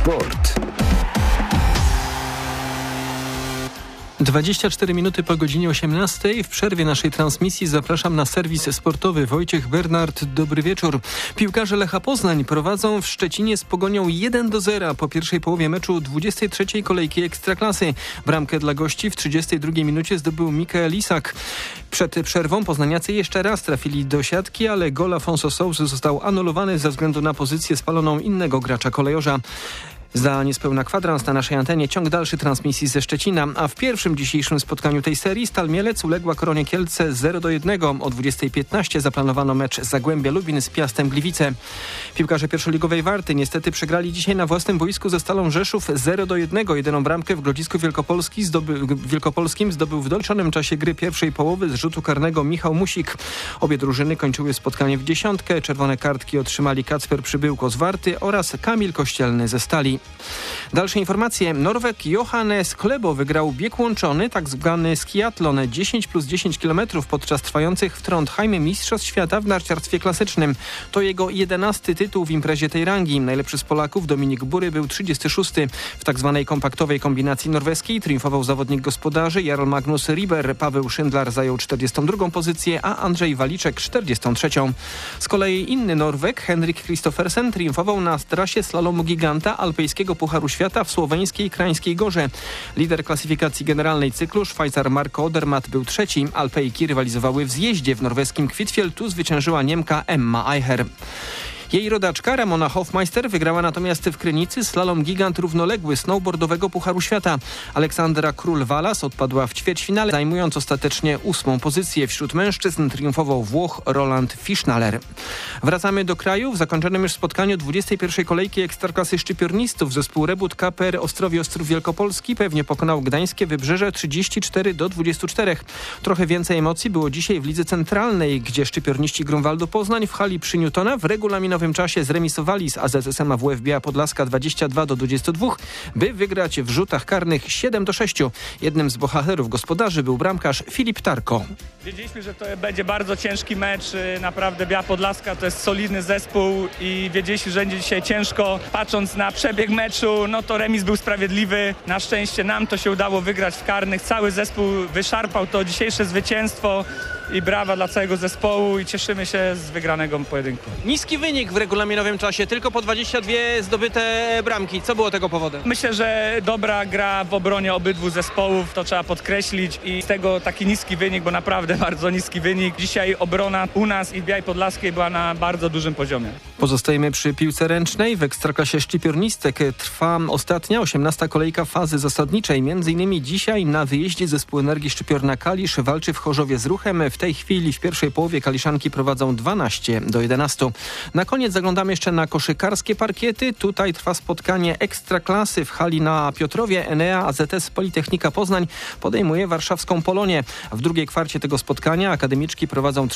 Sport. 24 minuty po godzinie 18. W przerwie naszej transmisji zapraszam na serwis sportowy. Wojciech Bernard, dobry wieczór. Piłkarze Lecha Poznań prowadzą w Szczecinie z Pogonią 1-0 po pierwszej połowie meczu 23. kolejki Ekstraklasy. Bramkę dla gości w 32 minucie zdobył Mikael Isak. Przed przerwą poznaniacy jeszcze raz trafili do siatki, ale gol Afonso Sousy został anulowany ze względu na pozycję spaloną innego gracza kolejorza. Za niespełna kwadrans na naszej antenie ciąg dalszy transmisji ze Szczecina, a w pierwszym dzisiejszym spotkaniu tej serii Stal Mielec uległa Koronie Kielce 0-1. O 20:15 zaplanowano mecz Zagłębia Lubin z Piastem Gliwice. Piłkarze pierwszoligowej Warty niestety przegrali dzisiaj na własnym boisku ze Stalą Rzeszów 0-1. Jedyną bramkę w Grodzisku Wielkopolskim zdobył w doliczonym czasie gry pierwszej połowy z rzutu karnego Michał Musik. Obie drużyny kończyły spotkanie w dziesiątkę. Czerwone kartki otrzymali Kacper Przybyłko z Warty oraz Kamil Kościelny ze Stali. Dalsze informacje. Norweg Johannes Klebo wygrał bieg łączony, tak zwany skiatlon 10+10 km podczas trwających w Trondheim Mistrzostw Świata w narciarstwie klasycznym. To jego 11. tytuł w imprezie tej rangi. Najlepszy z Polaków Dominik Bury był 36. W tak zwanej kompaktowej kombinacji norweskiej triumfował zawodnik gospodarzy Jarl Magnus Riber. Paweł Szyndlar zajął 42. pozycję, a Andrzej Waliczek 43. Z kolei inny Norweg Henrik Kristoffersen triumfował na trasie slalomu giganta alpejskiego Pucharu Świata w słoweńskiej Krańskiej Gorze. Lider klasyfikacji generalnej cyklu Szwajcar Marco Odermatt był trzeci. Alpejki rywalizowały w zjeździe w norweskim Kvitfjell. Tu zwyciężyła Niemka Emma Eicher. Jej rodaczka Ramona Hofmeister wygrała natomiast w Krynicy slalom gigant równoległy snowboardowego Pucharu Świata. Aleksandra Król-Walas odpadła w ćwierćfinale, zajmując ostatecznie 8. pozycję. Wśród mężczyzn triumfował Włoch Roland Fischnaller. Wracamy do kraju. W zakończonym już spotkaniu 21. kolejki Ekstraklasy szczypiornistów zespół Rebut KPR Ostrowie Ostrów Wielkopolski pewnie pokonał gdańskie Wybrzeże 34-24. Trochę więcej emocji było dzisiaj w Lidze Centralnej, gdzie szczypiorniści Grunwaldu Poznań w hali przy Newtona w regulaminowym czasie zremisowali z AZS-em AWF Biała Podlaska 22-22, by wygrać w rzutach karnych 7-6. Jednym z bohaterów gospodarzy był bramkarz Filip Tarko. Wiedzieliśmy, że to będzie bardzo ciężki mecz. Naprawdę Biała Podlaska to jest solidny zespół i wiedzieliśmy, że będzie dzisiaj ciężko. Patrząc na przebieg meczu, no to remis był sprawiedliwy. Na szczęście nam to się udało wygrać w karnych. Cały zespół wyszarpał to dzisiejsze zwycięstwo i brawa dla całego zespołu i cieszymy się z wygranego pojedynku. Niski wynik w regulaminowym czasie, tylko po 22 zdobyte bramki. Co było tego powodem? Myślę, że dobra gra w obronie obydwu zespołów, to trzeba podkreślić i z tego taki niski wynik, bo naprawdę bardzo niski wynik. Dzisiaj obrona u nas i w Białej Podlaskiej była na bardzo dużym poziomie. Pozostajemy przy piłce ręcznej. W Ekstraklasie szczypiornistek trwa ostatnia 18. kolejka fazy zasadniczej. Między innymi dzisiaj na wyjeździe zespół Energii Szczypiorna Kalisz walczy w Chorzowie z Ruchem. W tej chwili w pierwszej połowie Kaliszanki prowadzą 12-11. Na koniec zaglądamy jeszcze na koszykarskie parkiety. Tutaj trwa spotkanie Ekstraklasy w hali na Piotrowie. Enea AZS Politechnika Poznań podejmuje warszawską Polonię. W drugiej kwarcie tego spotkania akademiczki prowadzą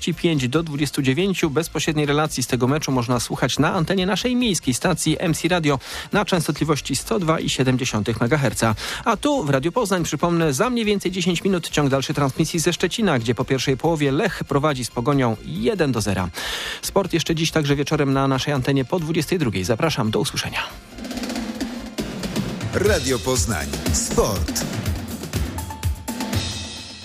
35-29. Bezpośredniej relacji z tego meczu można słuchać na antenie naszej miejskiej stacji MC Radio na częstotliwości 102,7 MHz. A tu w Radiu Poznań, przypomnę, za mniej więcej 10 minut ciąg dalszy transmisji ze Szczecina, gdzie po pierwszej połowie Lech prowadzi z Pogonią 1-0. Sport jeszcze dziś także wieczorem na naszej antenie po 22. Zapraszam, do usłyszenia. Radio Poznań. Sport.